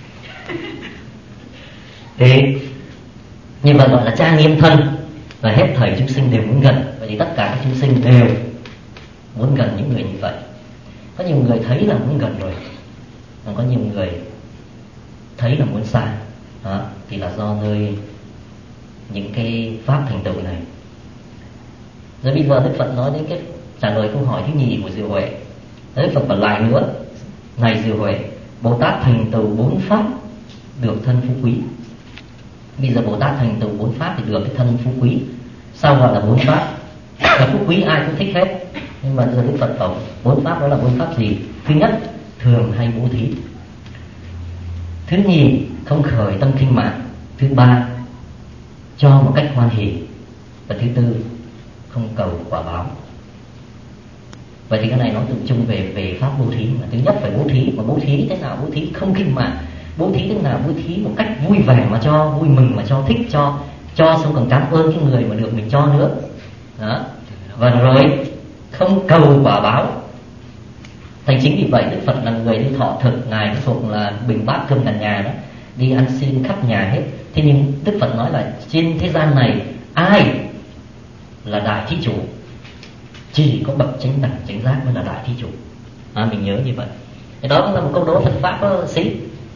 Thì như vậy gọi là trang nghiêm thân, và hết thảy chúng sinh đều muốn gần. Vậy thì tất cả các chúng sinh đều muốn gần những người như vậy. Có nhiều người thấy là muốn gần rồi, còn có nhiều người thấy là muốn xa. Đó, thì là do nơi những cái pháp thành tựu này. Rồi bây giờ Đức Phật nói đến cái trả lời câu hỏi thứ nhì của Diệu Huệ. Đức Phật bảo lại nữa: này Diệu Huệ, Bồ Tát thành tựu 4 pháp được thân phú quý. Bây giờ Bồ Tát thành tựu 4 pháp thì được cái thân phú quý. Sao gọi là 4 pháp? Là phú quý ai cũng thích hết, nhưng mà Đức Phật bảo 4 pháp đó là 4 pháp gì? Thứ nhất, thường hay bố thí. Thứ nhì, không khởi tâm khinh mạn. Thứ ba, cho một cách hoan hỷ. Và thứ tư, không cầu quả báo. Vậy thì cái này nói tượng chung về pháp bố thí. Mà thứ nhất phải bố thí. Mà bố thí thế nào? Bố thí không khinh mạn. Bố thí thế nào? Bố thí một cách vui vẻ mà cho, vui mừng mà cho, thích cho xong còn cảm ơn cái người mà được mình cho nữa. Đó. Và rồi không cầu quả báo. Thành chính vì vậy Đức Phật là người đi thọ thực. Ngài thuộc là bình bát cơm cả nhà đó, đi ăn xin khắp nhà hết. Thế nhưng Đức Phật nói là trên thế gian này ai là đại thí chủ? Chỉ có bậc chánh đẳng chánh giác mới là đại thí chủ. Mình nhớ như vậy. Thì đó cũng là một câu đố Phật pháp đó xí.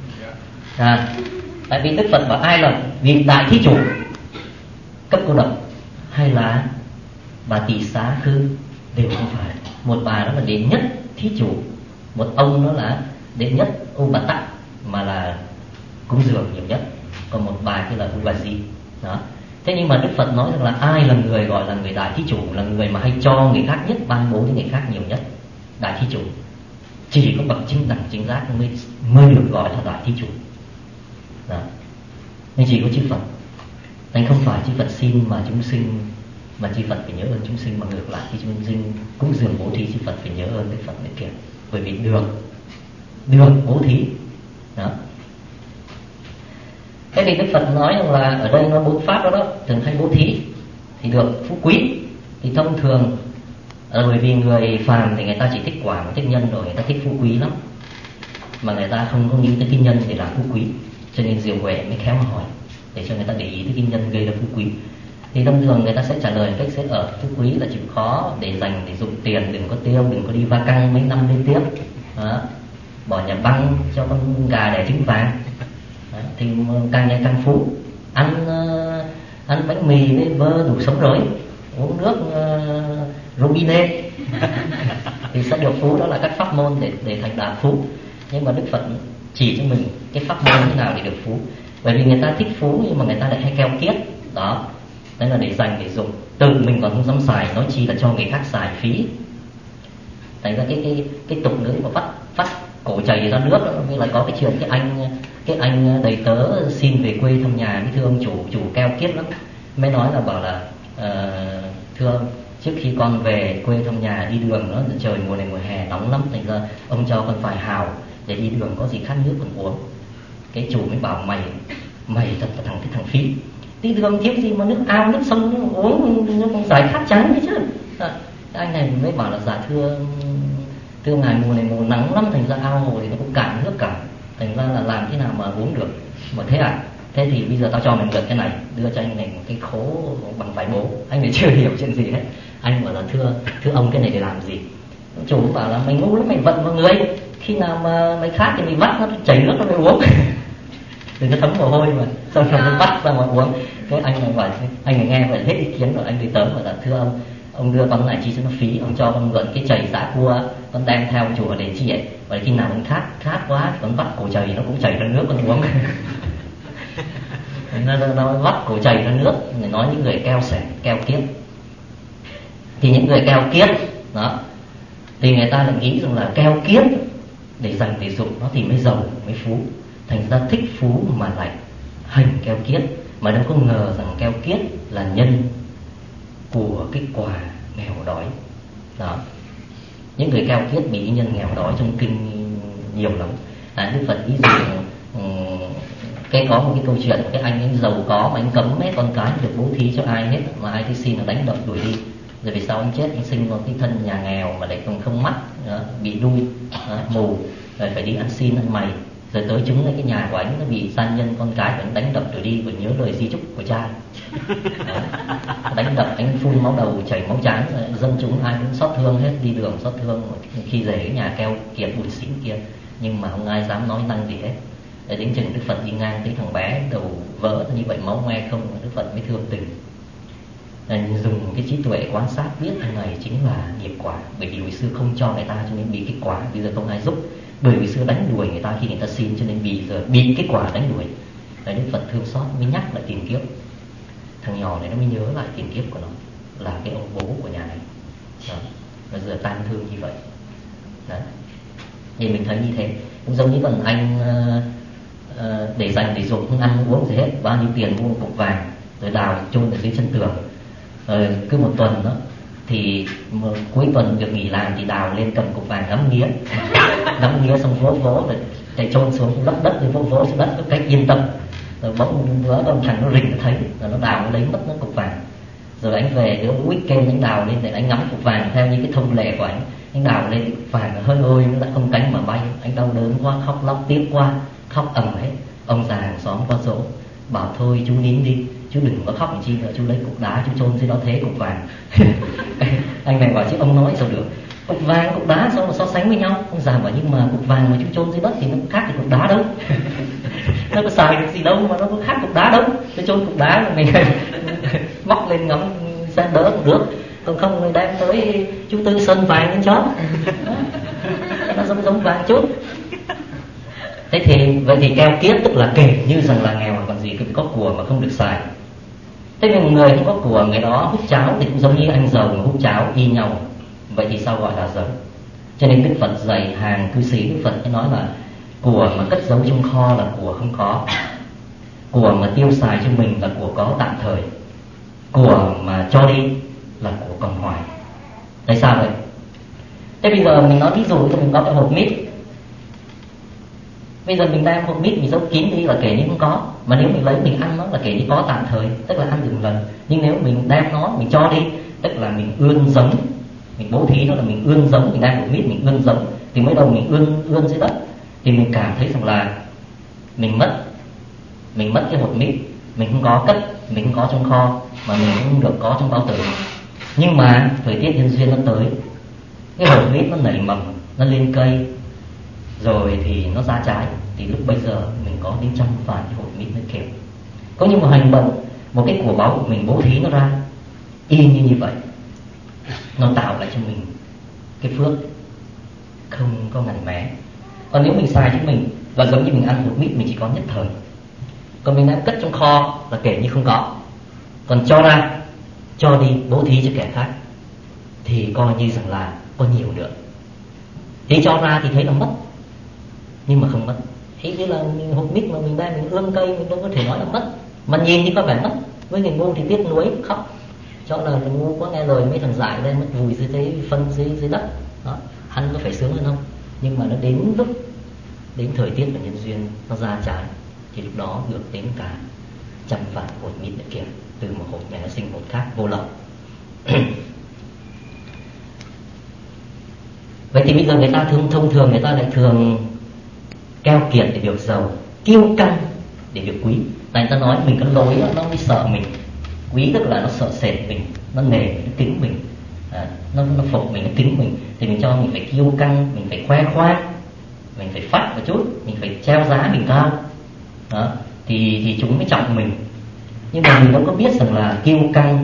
Tại vì Đức Phật bảo ai là vị đại thí chủ? Cấp cô độc hay là bà Tỳ Xá Khư đều không phải. Một bà đó là đệ nhất thí chủ, một ông đó là đệ nhất Ô Bà Tắc mà là cúng dường nhiều nhất, còn một bà kia là U Bà Di. Đó. Thế nhưng mà Đức Phật nói rằng là ai là người gọi là người đại thí chủ? Là người mà hay cho người khác nhất, ban bố cho người khác nhiều nhất. Đại thí chủ. chỉ có bậc chính đẳng chính giác mới được gọi là đại thí chủ. Đó. Nên chỉ có chư Phật. Nên không phải chư Phật xin mà chúng sinh, mà chư Phật phải nhớ ơn chúng sinh, mà ngược lại khi chúng sinh cúng dường bố thí, chư Phật phải nhớ ơn Đức Phật để kìa. Bởi vì được bố thí. Đó. Thế thì Đức Phật nói rằng là ở đây nó 4 pháp đó thường hay bố thí thì được phú quý. Thì thông thường bởi vì người phàm thì người ta chỉ thích quả, thích nhân rồi, người ta thích phú quý lắm, mà người ta không có nghĩ tới cái nhân để làm phú quý. Cho nên Diệu Huệ mới khéo hỏi để cho người ta để ý tới cái nhân gây ra phú quý. Thì thông thường người ta sẽ trả lời cách sẽ ở phú quý là chịu khó, để dành để dùng tiền, đừng có tiêu, đừng có đi va căng mấy năm liên tiếp. Đó. Bỏ nhà băng cho con gà đẻ trứng vàng. Đó. Thì càng ngày càng phú. Ăn bánh mì với bơ đủ sống rồi, uống nước robinet thì sẽ được phú. Đó là các pháp môn để thành đạt phú. Nhưng mà Đức Phật chỉ cho mình cái pháp môn thế nào để được phú. Bởi vì người ta thích phú nhưng mà người ta lại hay keo kiết. Đó. Đấy là để dành để dùng, tự mình còn không dám xài, nói chi là cho người khác xài phí. Thành ra cái tục ngữ mà vắt cổ chày ra nước đó, mới lại có cái chuyện cái anh đầy tớ xin về quê thăm nhà, với thưa ông chủ keo kiết lắm. Mới nói là bảo là thưa ông, trước khi con về quê thăm nhà đi đường nó trời mùa này mùa hè nóng lắm, thành ra ông cho con phải hào để đi đường, có gì khát nước còn uống. Cái chủ mới bảo mày thật là thằng phí, đi đường thiếu gì mà nước ao nước sông nó uống nó còn giải khát chán đấy chứ. Anh này mới bảo là dạ thưa ngài, mùa này mùa nắng lắm, thành ra ao hồ thì nó cũng cạn nước cả, thành ra là làm thế nào mà uống được. Mà thế à, thế thì bây giờ tao cho mày mượn cái này, đưa cho anh này một cái khố bằng vải bố. Anh này chưa hiểu chuyện gì hết. Anh bảo là thưa ông, cái này để làm gì? Chủ bảo là mày ngu lắm, mày vận vào người, khi nào mà mày khát thì mày vắt nó chảy nước nó mày uống đừng có thấm mồ hôi mà, xong rồi nó vắt ra mà uống. Cái anh này bảo, anh này nghe vậy hết ý kiến rồi, anh đi tới bảo là thưa ông đưa con này chi cho nó phí, ông cho con mượn cái chày giã cua, con đem theo chùa để chi vậy. Vậy khi nào con khát quá thì con vắt cổ chày nó cũng chảy ra nước con uống. Nó vắt cổ chày ra nước. Người nói những người keo kiết. Thì những người keo kiết đó thì người ta lại nghĩ rằng là keo kiết để dành để dụng nó thì mới giàu mới phú, thành ra thích phú mà lại hành keo kiết, mà đâu có ngờ rằng keo kiết là nhân của cái quả nghèo đói. Đó. Những người keo kiết bị nhân nghèo đói trong kinh nhiều lắm. Đức Phật ví dụ có một cái câu chuyện cái anh ấy giàu có mà anh cấm hết con cái được bố thí cho ai hết, mà ai thì xin là đánh đập đuổi đi. Rồi vì sao anh chết, anh sinh vào cái thân nhà nghèo mà lại còn không mắt, bị đuôi, mù, rồi phải đi ăn xin ăn mày. Rồi tới chúng cái nhà của anh nó bị gian nhân con cái phải đánh đập đuổi đi, vì nhớ lời di chúc của cha. Đánh đập, anh phun máu đầu chảy máu chán, dân chúng ai cũng xót thương hết, đi đường xót thương. Khi về cái nhà keo kiệt bụi xỉn kia, nhưng mà không ai dám nói năng gì hết. Để đến chừng Đức Phật đi ngang thấy thằng bé đầu vỡ như vậy, máu me không, Đức Phật mới thương tình. Dùng cái trí tuệ quan sát biết thằng này chính là nghiệp quả, bởi vì hồi xưa không cho người ta cho nên bị cái quả, bây giờ không ai giúp. Bởi vì xưa đánh đuổi người ta khi người ta xin, cho nên bây giờ bị cái quả đánh đuổi. Đấy, Đức Phật thương xót mới nhắc lại tiền kiếp. Thằng nhỏ này nó mới nhớ lại tiền kiếp của nó là cái ông bố của nhà này. Đó. Nó giờ tan thương như vậy. Đấy. Thì mình thấy như thế. Cũng giống như còn anh để dành để dùng, không ăn không uống gì hết, bao nhiêu tiền mua một cục vàng rồi đào chôn ở dưới chân tường. Cứ một tuần đó thì cuối tuần được nghỉ làm thì đào lên cầm cục vàng ngắm nghía xong vỗ rồi chạy chôn xuống lấp đất, rồi vỗ xuống đất một cách yên tâm. Rồi bỗng bữa con thằng nó rình nó thấy rồi nó đào nó lấy mất nó cục vàng. Rồi anh về đứa weekend anh đào lên để anh ngắm cục vàng theo như cái thông lệ của anh đào lên cục vàng hơi ôi nó đã không cánh mà bay. Anh đau đớn quá, khóc lóc tiếc quá, khóc ầm hết. Ông già hàng xóm qua dỗ bảo thôi chú nín đi, chú đừng có khóc làm chi nữa, chú lấy cục đá chú chôn dưới đó thế cục vàng. Anh này bảo chứ ông nói sao được, cục vàng cục đá sao mà so sánh với nhau. Ông già bảo nhưng mà cục vàng mà chú chôn dưới đất thì nó cũng khác thì cục đá đâu. Nó có xài được gì đâu mà nó có khác cục đá đâu. Chú chôn cục đá rồi mình móc lên ngắm ra đỡ cũng được, còn không người đem tới chú Tư sơn vàng lên chó. Nó giống vàng chút. Thế thì vậy thì keo kiết tức là kể như rằng là nghèo còn gì, cứ có của mà không được xài. Thế nhưng người không có của, người đó hút cháo thì cũng giống như anh giàu mà hút cháo y nhau. Vậy thì sao gọi là giàu? Cho nên Đức Phật dạy hàng cư sĩ Đức Phật mới nói là của mà cất giấu trong kho là của không có, của mà tiêu xài cho mình là của có tạm thời, của mà cho đi là của còn hoài. Tại sao vậy? Thế bây giờ mình nói ví dụ cho mình có cái hộp mít, bây giờ mình đem hộp mít mình giấu kín đi là kể như không có, mà nếu mình lấy mình ăn nó là kể như có tạm thời, tức là ăn được một lần. Nhưng nếu mình đem nó mình cho đi, tức là mình ươn giống, mình bố thí nó là mình ươn giống, mình đem hộp mít mình ươn giống, thì mới đầu mình ươn dưới đất thì mình cảm thấy rằng là mình mất cái hột mít, mình không có cất, mình không có trong kho, mà mình không được có trong bao tử. Nhưng mà thời tiết nhân duyên nó tới, cái hột mít nó nảy mầm, nó lên cây, rồi thì nó ra trái, thì lúc bây giờ mình có đến trăm vạn cái hột mít nó kẹp. Có như một hành động, một cái của báu của mình bố thí nó ra, y như vậy, nó tạo lại cho mình cái phước không có ngần mé. Còn nếu mình xài cho mình là giống như mình ăn hột mít, mình chỉ có nhất thời. Còn mình đã cất trong kho là kể như không có. Còn cho ra, cho đi, bố thí cho kẻ khác, thì coi như rằng là có nhiều nữa. Thì cho ra thì thấy là mất, nhưng mà không mất. Ý như là mình hột mít mà mình đem mình ươm cây, mình đâu có thể nói là mất. Mà nhìn thì có vẻ mất, với người ngu thì tiếc nuối khóc. Cho là người ngu có nghe lời mấy thằng dại lên mất vùi dưới cái phân dưới đất đó. Ăn có phải sướng hơn không? Nhưng mà nó đến lúc đến thời tiết và nhân duyên nó ra trái, thì lúc đó được đến cả trăm vạn hột mít nữa kìa. Từ một hột này nó sinh hột khác vô lậu. Vậy thì bây giờ người ta thông thường người ta lại thường keo kiệt để được giàu, kiêu căng để được quý. Tại người ta nói mình có lỗi nó mới sợ mình. Quý tức là nó sợ sệt mình, nó nề, nó kính mình, nó phục mình, nó kính mình. Thì mình cho mình phải kiêu căng, mình phải khoe khoang, mình phải phát một chút, mình phải treo giá mình cao đó, thì chúng mới trọng mình. Nhưng mà mình đâu có biết rằng là kiêu căng,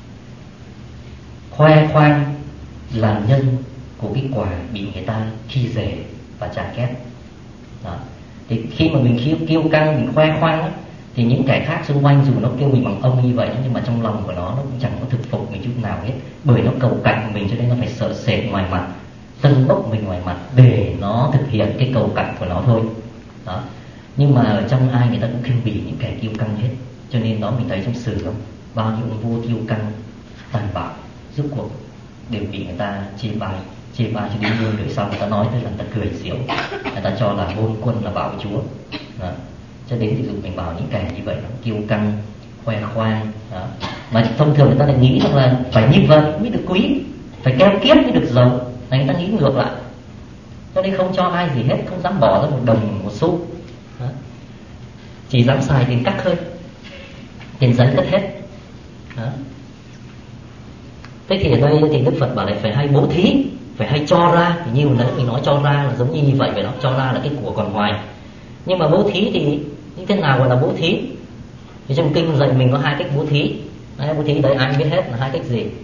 khoe khoang là nhân của cái quả bị người ta khi dè và chà ghét đó. Thì khi mà mình kiêu căng, mình khoe khoang đó, thì những kẻ khác xung quanh dù nó kêu mình bằng ông như vậy, nhưng mà trong lòng của nó cũng chẳng có thực phục mình chút nào hết. Bởi nó cầu cạnh mình cho nên nó phải sợ sệt ngoài mặt, tâng bốc mình ngoài mặt để nó thực hiện cái cầu cạnh của nó thôi đó. Nhưng mà ở trong ai người ta cũng khinh bỉ những kẻ kiêu căng hết. Cho nên đó mình thấy trong sử không, bao nhiêu ông vua kiêu căng tàn bạo rốt cuộc đều bị người ta chê bai cho đến muôn đời sau. Người ta nói tới là người ta cười xỉu, người ta cho là ngôn quân là bảo chúa đó. Cho đến ví dụ mình bảo những kẻ như vậy nó kiêu căng, khoe khoang đó. Mà thông thường người ta lại nghĩ rằng là phải như vậy mới được quý, phải keo kiết mới được giàu. Người ta nghĩ ngược lại, cho nên không cho ai gì hết, không dám bỏ ra một đồng một xu đó. Chỉ dám xài tiền cắt thôi, tiền giấy cất hết đó. Thế thì ở đây thì Đức Phật bảo lại phải hay bố thí, phải hay cho ra. Thì như hồi nãy mình nói cho ra là giống như vậy vậy đó, cho ra là cái của còn hoài. Nhưng mà bố thí thì như thế nào gọi là bố thí? Thì trong kinh dạy mình có hai cách bố thí. Bố thí đấy ai biết hết là hai cách gì?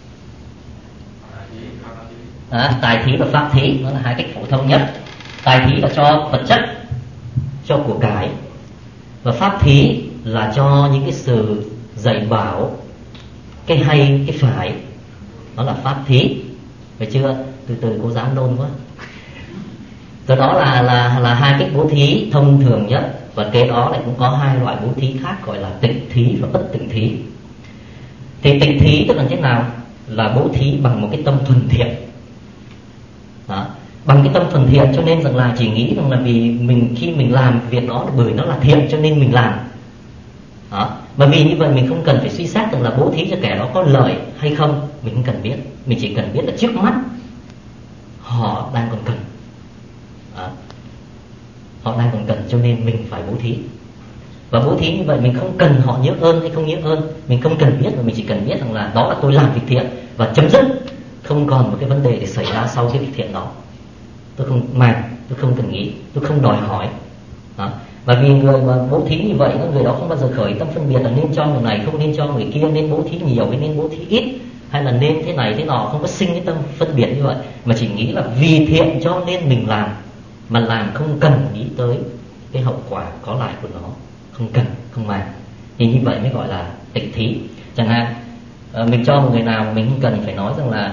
Tài thí và pháp thí, nó là hai cách phổ thông nhất. Tài thí là cho vật chất, cho của cải, và pháp thí là cho những cái sự dạy bảo, cái hay, cái phải, đó là pháp thí. Phải chưa? Từ từ cô dám nôn quá. Từ đó là hai cách bố thí thông thường nhất. Và kế đó lại cũng có hai loại bố thí khác, gọi là tịnh thí và bất tịnh thí. Thì tịnh thí tức là thế nào? Là bố thí bằng một cái tâm thuần thiện đó. Bằng cái tâm thuần thiện, cho nên rằng là chỉ nghĩ rằng là vì mình khi mình làm việc đó bởi nó là thiện cho nên mình làm đó. Mà vì như vậy mình không cần phải suy xét rằng là bố thí cho kẻ đó có lợi hay không. Mình không cần biết, mình chỉ cần biết là trước mắt họ đang còn cần đó. Họ đang còn cần cho nên mình phải bố thí. Và bố thí như vậy mình không cần họ nhớ ơn hay không nhớ ơn, mình không cần biết, mà mình chỉ cần biết rằng là đó là tôi làm việc thiện và chấm dứt. Không còn một cái vấn đề để xảy ra sau cái việc thiện đó. Tôi không màng, tôi không cần nghĩ, tôi không đòi hỏi đó. Và vì người mà bố thí như vậy, người đó không bao giờ khởi tâm phân biệt là nên cho người này, không nên cho người kia, nên bố thí nhiều hay nên bố thí ít, hay là nên thế này thế nọ, không có sinh cái tâm phân biệt như vậy. Mà chỉ nghĩ là vì thiện cho nên mình làm, mà làm không cần nghĩ tới cái hậu quả có lại của nó, không cần, không màng. Thì như vậy mới gọi là tịnh thí. Chẳng hạn mình cho một người nào mình không cần phải nói rằng là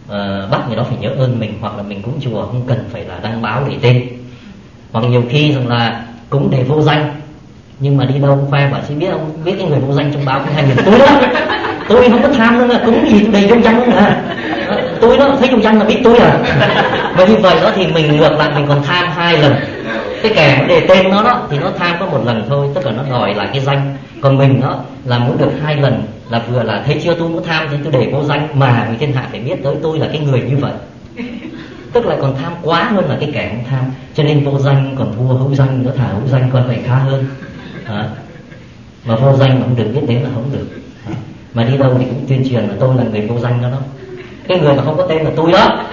bắt người đó phải nhớ ơn mình, hoặc là mình cúng chùa không cần phải là đăng báo để tên. Hoặc nhiều khi rằng là cúng để vô danh, nhưng mà đi đâu khoe bảo chứ biết không, biết cái người vô danh trong báo cũng 2.000. Tôi đó, tôi không có tham đâu, cúng gì tôi đầy vô danh luôn à. Tôi đó thấy vô danh là biết tôi à. Và như vậy đó thì mình ngược lại mình còn tham 2 lần. Cái kẻ nó đề tên nó đó thì nó tham có 1 lần thôi, tức là nó đòi lại cái danh. Còn mình đó là muốn được 2 lần, là vừa là thấy chưa, tôi có tham thì tôi để vô danh, mà người thiên hạ phải biết tới tôi là cái người như vậy. Tức là còn tham quá hơn là cái kẻ không tham. Cho nên vô danh còn thua hữu danh, nó thả hữu danh còn phải khá hơn. Mà vô danh mà không được biết đến là không được. Mà đi đâu thì cũng tuyên truyền là tôi là người vô danh đó đó. Cái người mà không có tên là tôi đó.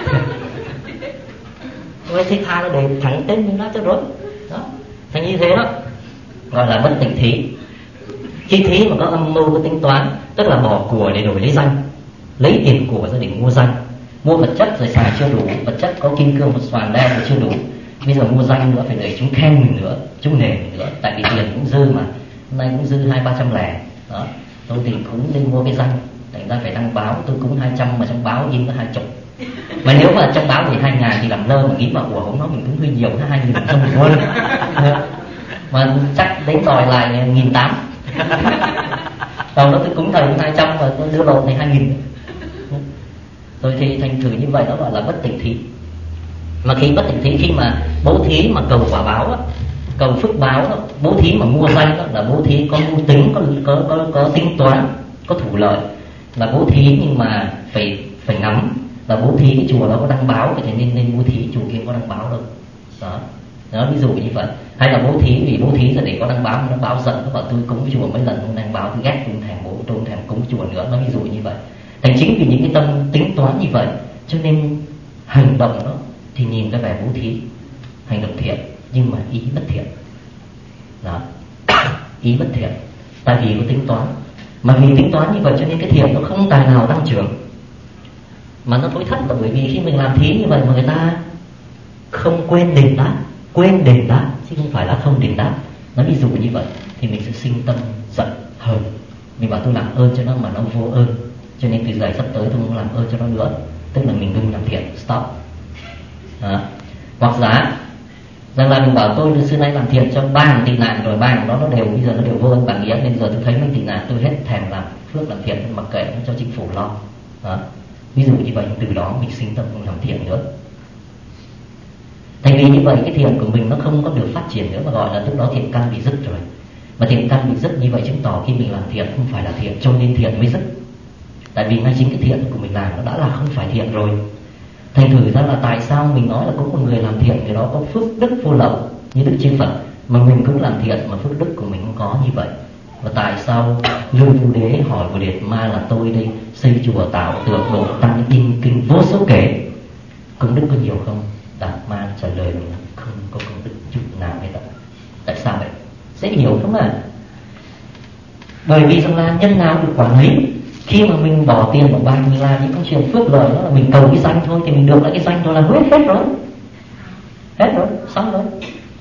Tôi thích tha nó để thẳng tên mình ra cho rồi đó. Thành như thế đó gọi là bất tịnh thí. Khi thí mà có âm mưu, có tính toán, tức là bỏ của để đổi lấy danh, lấy tiền của ra để mua danh, mua vật chất rồi xài chưa đủ, vật chất có kim cương một xoàn đen rồi chưa đủ, bây giờ mua danh nữa, phải để chúng khen mình nữa, chúng nể mình nữa, tại vì tiền cũng dư mà, hôm nay cũng dư 200-300 lẻ đó, tôi thì cũng nên mua cái danh, thành ra phải đăng báo, tôi cũng 200 mà trong báo in có 20. Mà nếu mà trong báo thì 2.000 thì làm lơ mà nghĩ mà của không, nó mình cũng hơi nhiều, nó 2.000 không được luôn. Mà chắc đến đòi lại 1.800. Còn nó tôi cúng thầy 200 và tôi đưa lộn thì 2.000. Rồi thì thành thử như vậy đó gọi là bất tịnh thí. Mà khi bất tịnh thí, khi mà bố thí mà cầu quả báo đó, cầu phước báo đó, bố thí mà mua danh đó, là bố thí có mưu tính, có tính toán, có thủ lợi, là bố thí nhưng mà phải ngắm là bố thí cái chùa đó có đăng báo, vậy thì nên bố thí chùa kia có đăng báo đâu đó, ví dụ như vậy. Hay là bố thí vì bố thí là để có đăng báo, nó báo giận, nó bảo tôi cúng chùa mấy lần không đăng báo, tôi ghét, tôi không thèm cúng chùa nữa, nó ví dụ như vậy. Thành chính vì những cái tâm tính toán như vậy cho nên hành động đó thì nhìn ra vẻ bố thí, hành động thiện nhưng mà ý bất thiện đó. Ý bất thiện tại vì có tính toán, mà vì tính toán như vậy cho nên cái thiện nó không tài nào tăng trưởng, mà nó thối thất là bởi vì khi mình làm thí như vậy mà người ta không quên đền đáp, quên đền đáp chứ không phải là không đền đáp. Nó ví dụ như vậy thì mình sẽ sinh tâm giận hờn, mình bảo tôi làm ơn cho nó mà nó vô ơn, cho nên từ giờ sắp tới tôi không làm ơn cho nó nữa, tức là mình ngưng làm thiện, stop đó. Hoặc giả rằng là mình bảo tôi xưa nay làm thiện cho 3 tị nạn rồi, 3 đó nó đều bây giờ nó đều vô ơn bản nghĩa, nên giờ tôi thấy mấy tị nạn tôi hết thèm làm phước làm thiện, mặc kệ nó cho chính phủ lo đó. Ví dụ như vậy, từ đó mình sinh tâm không làm thiện nữa. Thành vì như vậy cái thiện của mình nó không có được phát triển nữa, mà gọi là lúc đó thiện căn bị dứt rồi. Mà thiện căn bị dứt như vậy chứng tỏ khi mình làm thiện không phải là thiện, cho nên thiện mới dứt. Tại vì ngay chính cái thiện của mình làm nó đã là không phải thiện rồi. Thành thử ra là tại sao mình nói là có một người làm thiện, người đó có phước đức vô lậu như Đức Chư Phật, mà mình cũng làm thiện mà phước đức của mình không có như vậy. Và tại sao Lưu Vu Đế hỏi Bồ Đề Ma là tôi đây xây chùa tạo tượng độ tăng in kinh vô số kể, công đức có nhiều không? Đạt Ma trả lời là không có công đức chút nào hết ạ. Tại sao vậy? Dễ hiểu không ạ? Bởi vì rằng là nhân nào được quả ấy. Khi mà mình bỏ tiền vào bạc, mình làm những công chuyện phước lợi đó là mình cầu cái danh thôi, thì mình được lại cái danh thôi là hết rồi. Hết rồi, xong rồi.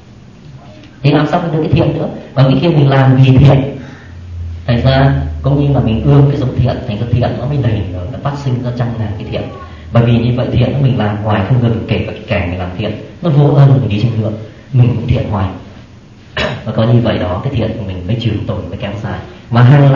Thì làm sao mình được cái thiện nữa? Và cái kia mình làm vì thiện, thành ra cũng như là mình ươm cái giống thiện, thành ra thiện nó mới đầy rồi, nó phát sinh ra trăm ngàn cái thiện. Bởi vì như vậy thiện nó mình làm hoài không ngừng, kể cả cái kẻ mình làm thiện nó vô ơn mình đi chăng nữa, mình cũng thiện hoài. Và có như vậy đó cái thiện của mình mới trường tồn, mới kéo dài. Mà hằng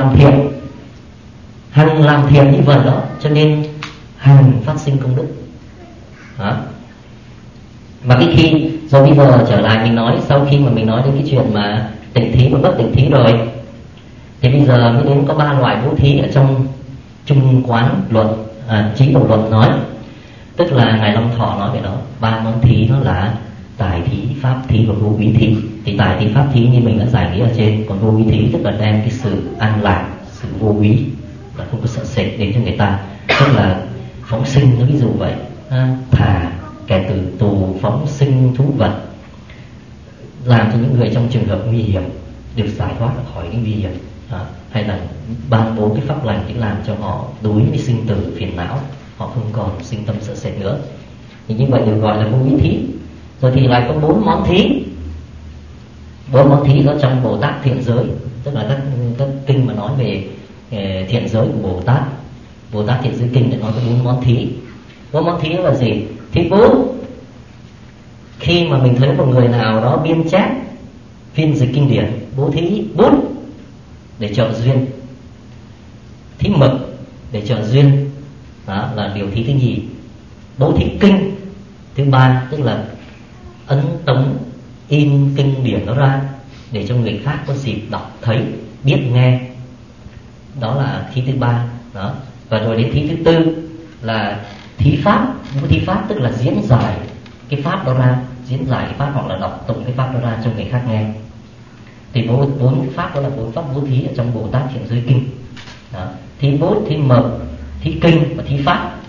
làm thiện như vậy đó, cho nên hằng phát sinh công đức đó. Mà cái khi rồi bây giờ trở lại mình nói, sau khi mà mình nói đến cái chuyện mà tịnh thí và bất tịnh thí rồi, thì bây giờ mới đến có 3 loại bố thí ở trong Trung Quán Luận, Chí Độ Luận nói. Tức là Ngài Long Thọ nói về đó, 3 món thí đó là tài thí, pháp thí và vô úy thí. Thì tài thí, pháp thí như mình đã giải nghĩa ở trên, còn vô úy thí tức là đem cái sự an lạc, sự vô úy, là không có sợ sệt đến cho người ta, tức là phóng sinh, nó ví dụ vậy, thả kẻ tử tù, phóng sinh thú vật, làm cho những người trong trường hợp nguy hiểm được giải thoát khỏi cái nguy hiểm, hay là ban bố cái pháp lành để làm cho họ đối với sinh tử phiền não, họ không còn sinh tâm sợ sệt nữa. Thì như vậy được gọi là vô úy thí. Rồi thì lại có 4 món thí. 4 món thí đó trong Bồ Tát thiện giới, tức là các kinh mà nói về thiện giới của Bồ Tát thiện giới kinh để nói có 4 món thí. Bố móc thí là gì? Thí bút. Khi mà mình thấy một người nào đó biên chép, phiên dịch kinh điển, bố thí bút để trợ duyên. Thí mực để trợ duyên, đó là điều thí thứ nhì. Bố thí kinh thứ ba, tức là ấn tống in kinh điển nó ra để cho người khác có dịp đọc thấy, biết nghe, đó là thí thứ ba. Đó. Và rồi đến thí thứ tư là thí pháp. Bố thí pháp tức là diễn giải cái pháp đó ra, diễn giải cái pháp hoặc là đọc tụng cái pháp đó ra cho người khác nghe. Thì bốn pháp đó là bốn pháp bố thí ở trong Bồ Tát Thiện Giới Kinh. Đó. Thí bút, thí mộc, thí kinh và thí pháp.